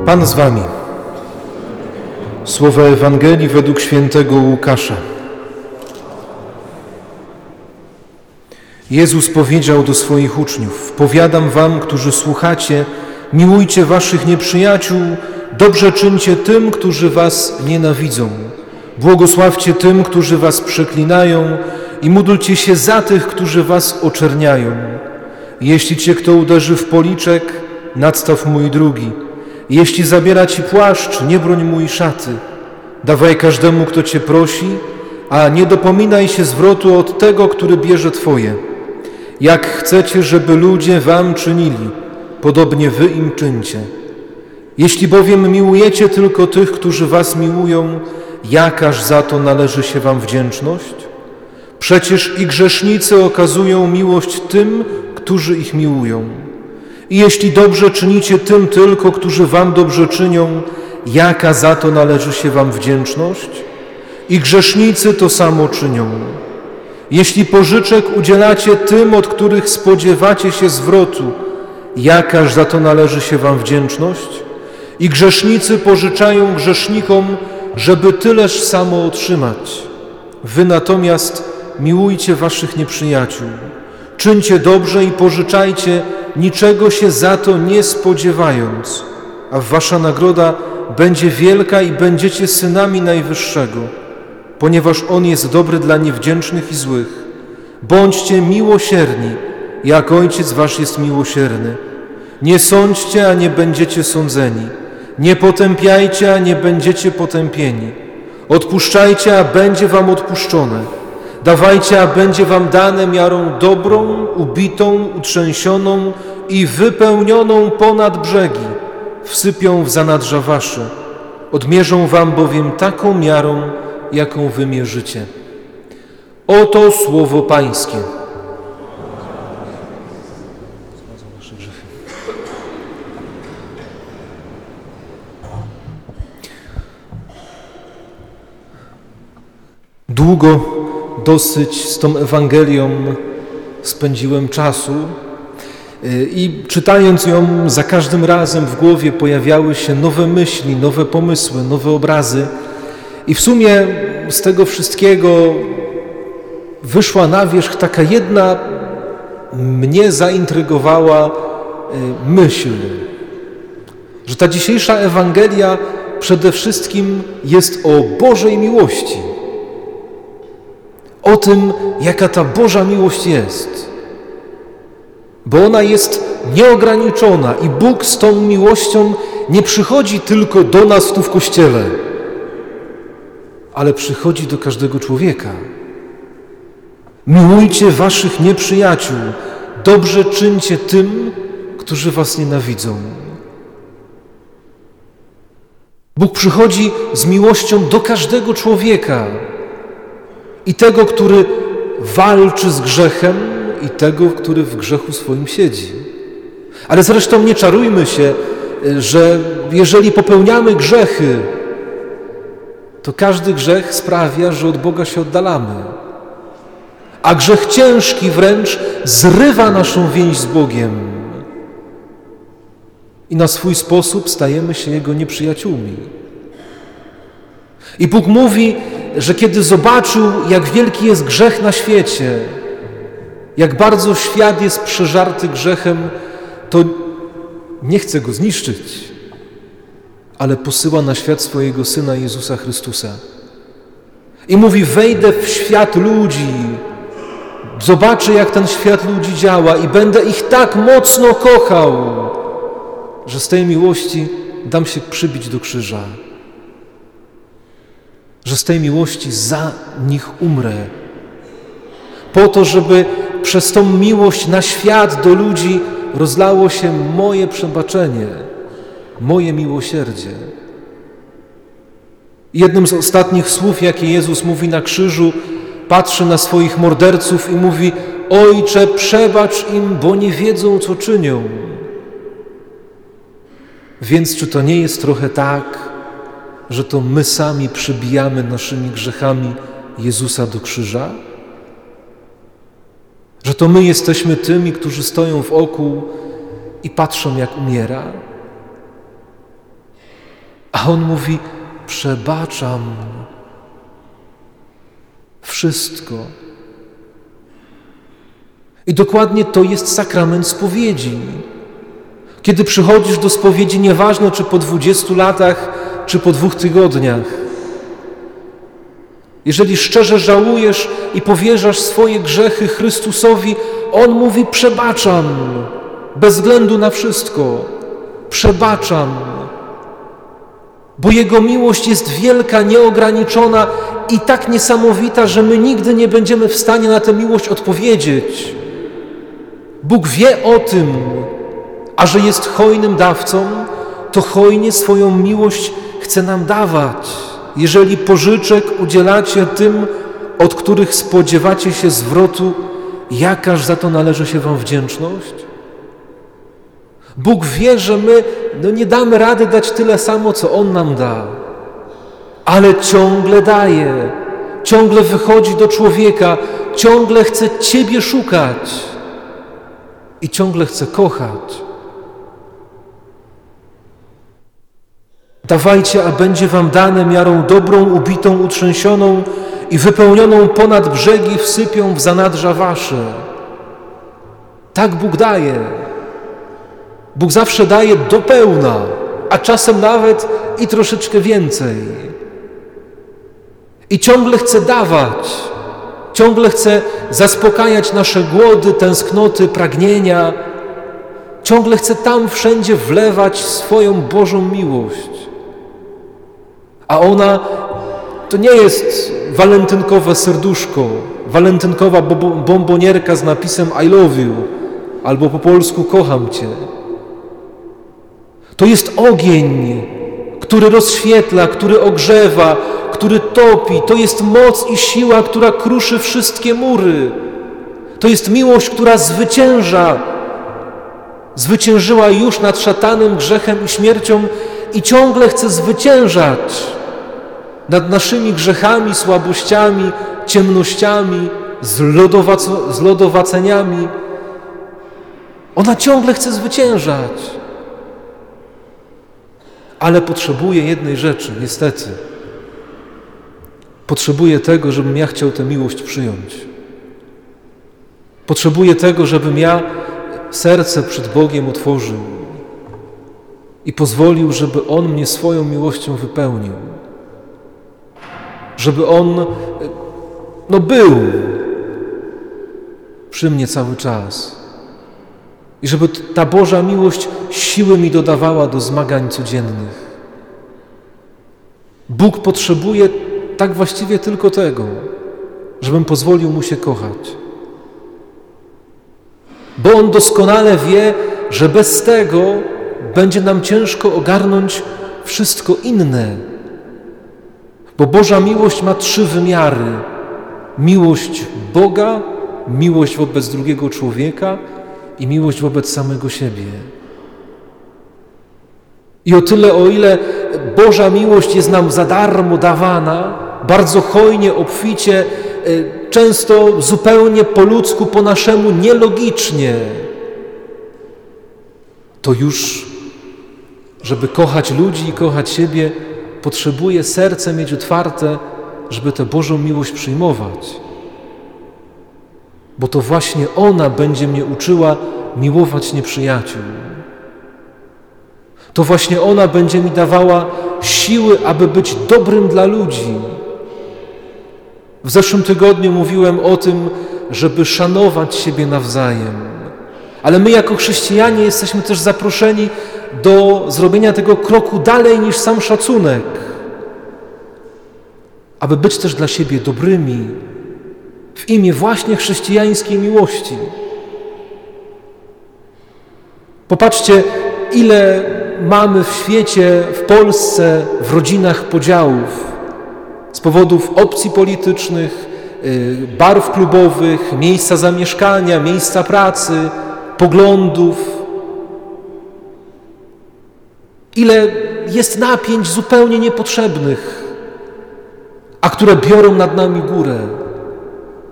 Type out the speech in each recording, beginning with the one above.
Pan z wami. Słowa Ewangelii według świętego Łukasza. Jezus powiedział do swoich uczniów: powiadam wam, którzy słuchacie, miłujcie waszych nieprzyjaciół, dobrze czyńcie tym, którzy was nienawidzą. Błogosławcie tym, którzy was przeklinają i módlcie się za tych, którzy was oczerniają. Jeśli cię kto uderzy w policzek, nadstaw mój drugi. Jeśli zabiera ci płaszcz, nie broń mu i szaty. Dawaj każdemu, kto cię prosi, a nie dopominaj się zwrotu od tego, który bierze twoje. Jak chcecie, żeby ludzie wam czynili, podobnie wy im czyńcie. Jeśli bowiem miłujecie tylko tych, którzy was miłują, jakaż za to należy się wam wdzięczność? Przecież i grzesznicy okazują miłość tym, którzy ich miłują. I jeśli dobrze czynicie tym tylko, którzy wam dobrze czynią, jaka za to należy się wam wdzięczność? I grzesznicy to samo czynią. Jeśli pożyczek udzielacie tym, od których spodziewacie się zwrotu, jakaż za to należy się wam wdzięczność? I grzesznicy pożyczają grzesznikom, żeby tyleż samo otrzymać. Wy natomiast miłujcie waszych nieprzyjaciół. Czyńcie dobrze i pożyczajcie, niczego się za to nie spodziewając, a wasza nagroda będzie wielka i będziecie synami Najwyższego, ponieważ On jest dobry dla niewdzięcznych i złych. Bądźcie miłosierni, jak Ojciec wasz jest miłosierny. Nie sądźcie, a nie będziecie sądzeni. Nie potępiajcie, a nie będziecie potępieni. Odpuszczajcie, a będzie wam odpuszczone. Dawajcie, a będzie wam dane miarą dobrą, ubitą, utrzęsioną i wypełnioną ponad brzegi. Wsypią w zanadrza wasze. Odmierzą wam bowiem taką miarą, jaką wy mierzycie. Oto słowo Pańskie. Długo dosyć z tą Ewangelią spędziłem czasu i czytając ją za każdym razem w głowie pojawiały się nowe myśli, nowe pomysły, nowe obrazy i w sumie z tego wszystkiego wyszła na wierzch taka jedna mnie zaintrygowała myśl, że ta dzisiejsza Ewangelia przede wszystkim jest o Bożej miłości. O tym, jaka ta Boża miłość jest. Bo ona jest nieograniczona i Bóg z tą miłością nie przychodzi tylko do nas tu w Kościele, ale przychodzi do każdego człowieka. Miłujcie waszych nieprzyjaciół, dobrze czyńcie tym, którzy was nienawidzą. Bóg przychodzi z miłością do każdego człowieka. I tego, który walczy z grzechem, i tego, który w grzechu swoim siedzi. Ale zresztą nie czarujmy się, że jeżeli popełniamy grzechy, to każdy grzech sprawia, że od Boga się oddalamy. A grzech ciężki wręcz zrywa naszą więź z Bogiem. I na swój sposób stajemy się Jego nieprzyjaciółmi. I Bóg mówi, że kiedy zobaczył, jak wielki jest grzech na świecie, jak bardzo świat jest przeżarty grzechem, to nie chce go zniszczyć, ale posyła na świat swojego Syna Jezusa Chrystusa. I mówi, wejdę w świat ludzi, zobaczę, jak ten świat ludzi działa i będę ich tak mocno kochał, że z tej miłości dam się przybić do krzyża. Że z tej miłości za nich umrę. Po to, żeby przez tą miłość na świat do ludzi rozlało się moje przebaczenie, moje miłosierdzie. Jednym z ostatnich słów, jakie Jezus mówi na krzyżu, patrzy na swoich morderców i mówi: Ojcze, przebacz im, bo nie wiedzą, co czynią. Więc czy to nie jest trochę tak, że to my sami przybijamy naszymi grzechami Jezusa do krzyża? Że to my jesteśmy tymi, którzy stoją wokół i patrzą, jak umiera? A On mówi: przebaczam wszystko. I dokładnie to jest sakrament spowiedzi. Kiedy przychodzisz do spowiedzi, nieważne czy po 20 latach, czy po 2 tygodniach, jeżeli szczerze żałujesz i powierzasz swoje grzechy Chrystusowi, On mówi: przebaczam, bez względu na wszystko, przebaczam. Bo Jego miłość jest wielka, nieograniczona i tak niesamowita, że my nigdy nie będziemy w stanie na tę miłość odpowiedzieć. Bóg wie o tym, a że jest hojnym dawcą, to hojnie swoją miłość chce nam dawać. Jeżeli pożyczek udzielacie tym, od których spodziewacie się zwrotu, jakaż za to należy się wam wdzięczność? Bóg wie, że my nie damy rady dać tyle samo, co On nam da, ale ciągle daje, ciągle wychodzi do człowieka, ciągle chce Ciebie szukać i ciągle chce kochać. Dawajcie, a będzie wam dane miarą dobrą, ubitą, utrzęsioną i wypełnioną ponad brzegi wsypią w zanadrza wasze. Tak Bóg daje. Bóg zawsze daje do pełna, a czasem nawet i troszeczkę więcej. I ciągle chce dawać, ciągle chce zaspokajać nasze głody, tęsknoty, pragnienia. Ciągle chce tam wszędzie wlewać swoją Bożą miłość. A ona to nie jest walentynkowe serduszko, walentynkowa bombonierka z napisem I love you, albo po polsku kocham Cię. To jest ogień, który rozświetla, który ogrzewa, który topi. To jest moc i siła, która kruszy wszystkie mury. To jest miłość, która zwycięża. Zwyciężyła już nad szatanem, grzechem i śmiercią i ciągle chce zwyciężać nad naszymi grzechami, słabościami, ciemnościami, zlodowaceniami. Ona ciągle chce zwyciężać. Ale potrzebuje jednej rzeczy, niestety. Potrzebuje tego, żebym ja chciał tę miłość przyjąć. Potrzebuje tego, żebym ja serce przed Bogiem otworzył i pozwolił, żeby On mnie swoją miłością wypełnił. Żeby On był przy mnie cały czas. I żeby ta Boża miłość siły mi dodawała do zmagań codziennych. Bóg potrzebuje tak właściwie tylko tego, żebym pozwolił Mu się kochać. Bo On doskonale wie, że bez tego będzie nam ciężko ogarnąć wszystko inne. Bo Boża miłość ma 3 wymiary. Miłość Boga, miłość wobec drugiego człowieka i miłość wobec samego siebie. I o tyle, o ile Boża miłość jest nam za darmo dawana, bardzo hojnie, obficie, często zupełnie po ludzku, po naszemu, nielogicznie, to już, żeby kochać ludzi i kochać siebie, potrzebuje serce mieć otwarte, żeby tę Bożą miłość przyjmować. Bo to właśnie ona będzie mnie uczyła miłować nieprzyjaciół. To właśnie ona będzie mi dawała siły, aby być dobrym dla ludzi. W zeszłym tygodniu mówiłem o tym, żeby szanować siebie nawzajem. Ale my jako chrześcijanie jesteśmy też zaproszeni do zrobienia tego kroku dalej niż sam szacunek. Aby być też dla siebie dobrymi w imię właśnie chrześcijańskiej miłości. Popatrzcie, ile mamy w świecie, w Polsce, w rodzinach podziałów z powodów opcji politycznych, barw klubowych, miejsca zamieszkania, miejsca pracy, poglądów. Ile jest napięć zupełnie niepotrzebnych, a które biorą nad nami górę.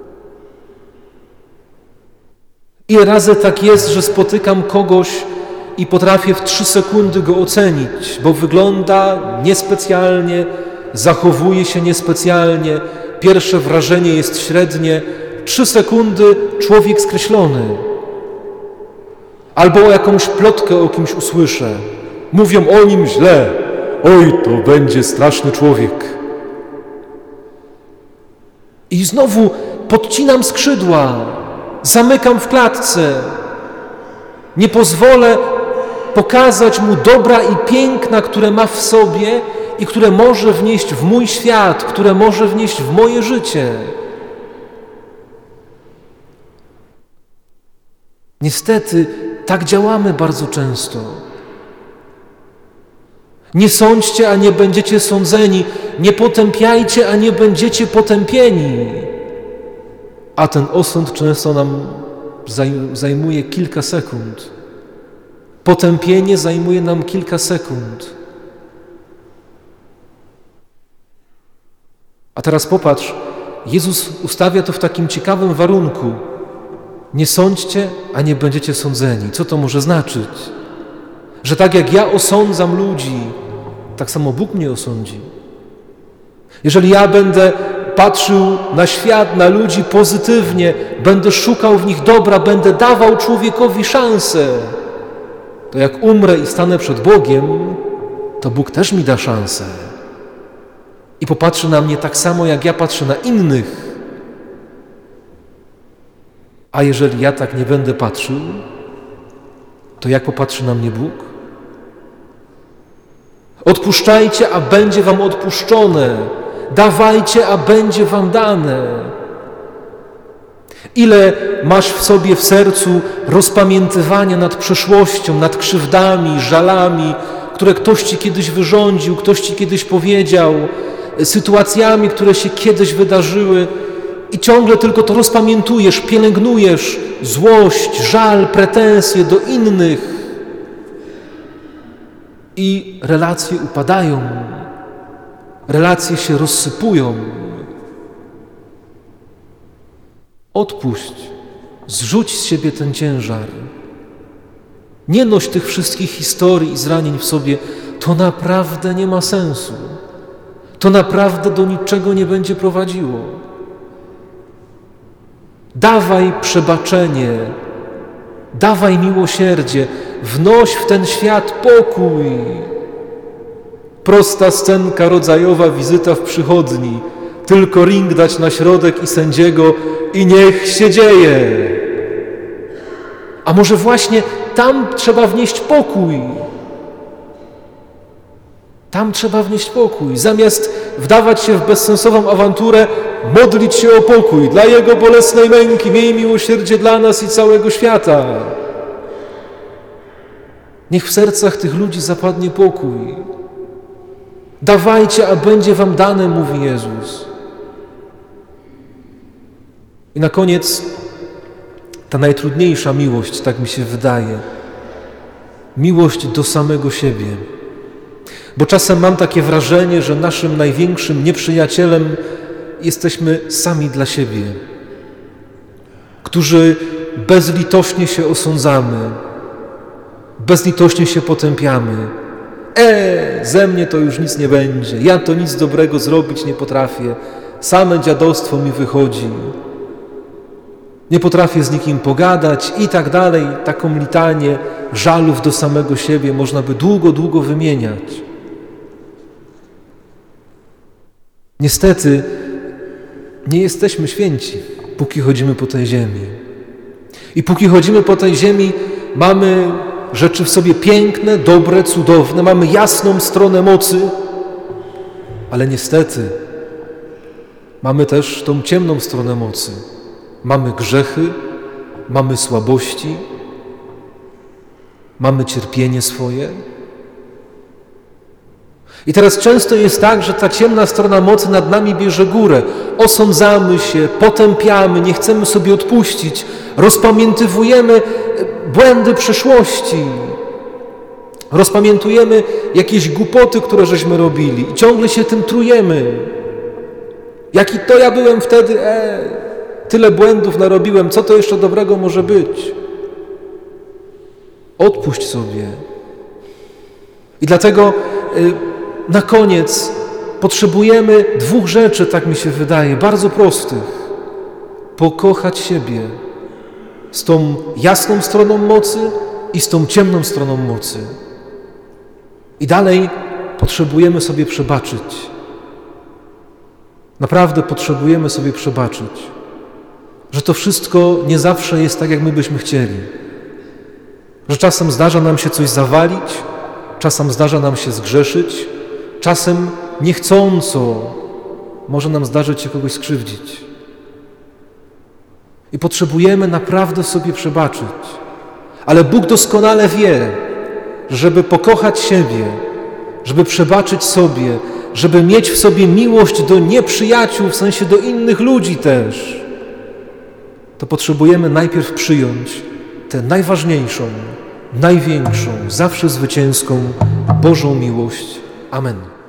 Ile razy tak jest, że spotykam kogoś i potrafię w 3 sekundy go ocenić, bo wygląda niespecjalnie, zachowuje się niespecjalnie, pierwsze wrażenie jest średnie, 3 sekundy człowiek skreślony. Albo jakąś plotkę o kimś usłyszę. Mówią o nim źle. Oj, to będzie straszny człowiek. I znowu podcinam skrzydła, zamykam w klatce. Nie pozwolę pokazać mu dobra i piękna, które ma w sobie i które może wnieść w mój świat, które może wnieść w moje życie. Niestety tak działamy bardzo często. Nie sądźcie, a nie będziecie sądzeni. Nie potępiajcie, a nie będziecie potępieni. A ten osąd często nam zajmuje kilka sekund. Potępienie zajmuje nam kilka sekund. A teraz popatrz, Jezus ustawia to w takim ciekawym warunku. Nie sądźcie, a nie będziecie sądzeni. Co to może znaczyć? Że tak jak ja osądzam ludzi, tak samo Bóg mnie osądzi. Jeżeli ja będę patrzył na świat, na ludzi pozytywnie, będę szukał w nich dobra, będę dawał człowiekowi szansę, to jak umrę i stanę przed Bogiem, to Bóg też mi da szansę. I popatrzy na mnie tak samo, jak ja patrzę na innych. A jeżeli ja tak nie będę patrzył, to jak popatrzy na mnie Bóg? Odpuszczajcie, a będzie wam odpuszczone. Dawajcie, a będzie wam dane. Ile masz w sobie, w sercu rozpamiętywania nad przeszłością, nad krzywdami, żalami, które ktoś ci kiedyś wyrządził, ktoś ci kiedyś powiedział, sytuacjami, które się kiedyś wydarzyły i ciągle tylko to rozpamiętujesz, pielęgnujesz złość, żal, pretensje do innych i relacje upadają, relacje się rozsypują. Odpuść, zrzuć z siebie ten ciężar. Nie noś tych wszystkich historii i zranień w sobie. To naprawdę nie ma sensu. To naprawdę do niczego nie będzie prowadziło. Dawaj przebaczenie, dawaj miłosierdzie, wnoś w ten świat pokój. Prosta scenka rodzajowa, wizyta w przychodni. Tylko ring dać na środek i sędziego i niech się dzieje. A może właśnie tam trzeba wnieść pokój. Tam trzeba wnieść pokój. Zamiast wdawać się w bezsensową awanturę, modlić się o pokój. Dla Jego bolesnej męki miej miłosierdzie dla nas i całego świata. Niech w sercach tych ludzi zapadnie pokój. Dawajcie, a będzie wam dane, mówi Jezus. I na koniec ta najtrudniejsza miłość, tak mi się wydaje. Miłość do samego siebie. Bo czasem mam takie wrażenie, że naszym największym nieprzyjacielem jesteśmy sami dla siebie, którzy bezlitośnie się osądzamy, bezlitośnie się potępiamy. Ze mnie to już nic nie będzie, ja to nic dobrego zrobić nie potrafię, same dziadostwo mi wychodzi, nie potrafię z nikim pogadać i tak dalej. Taką litanię żalów do samego siebie można by długo, długo wymieniać. Niestety nie jesteśmy święci, póki chodzimy po tej ziemi. I póki chodzimy po tej ziemi, mamy rzeczy w sobie piękne, dobre, cudowne, mamy jasną stronę mocy, ale niestety mamy też tą ciemną stronę mocy. Mamy grzechy, mamy słabości, mamy cierpienie swoje. I teraz często jest tak, że ta ciemna strona mocy nad nami bierze górę. Osądzamy się, potępiamy, nie chcemy sobie odpuścić, rozpamiętywujemy błędy przeszłości. Rozpamiętujemy jakieś głupoty, które żeśmy robili i ciągle się tym trujemy. Jaki to ja byłem wtedy, tyle błędów narobiłem, co to jeszcze dobrego może być? Odpuść sobie. I dlatego na koniec potrzebujemy dwóch rzeczy, tak mi się wydaje, bardzo prostych. Pokochać siebie z tą jasną stroną mocy i z tą ciemną stroną mocy. I dalej potrzebujemy sobie przebaczyć. Naprawdę potrzebujemy sobie przebaczyć, że to wszystko nie zawsze jest tak, jak my byśmy chcieli. Że czasem zdarza nam się coś zawalić, czasem zdarza nam się zgrzeszyć, czasem niechcąco może nam zdarzyć się kogoś skrzywdzić. I potrzebujemy naprawdę sobie przebaczyć. Ale Bóg doskonale wie, że żeby pokochać siebie, żeby przebaczyć sobie, żeby mieć w sobie miłość do nieprzyjaciół, w sensie do innych ludzi też, to potrzebujemy najpierw przyjąć tę najważniejszą, największą, zawsze zwycięską Bożą miłość. Amen.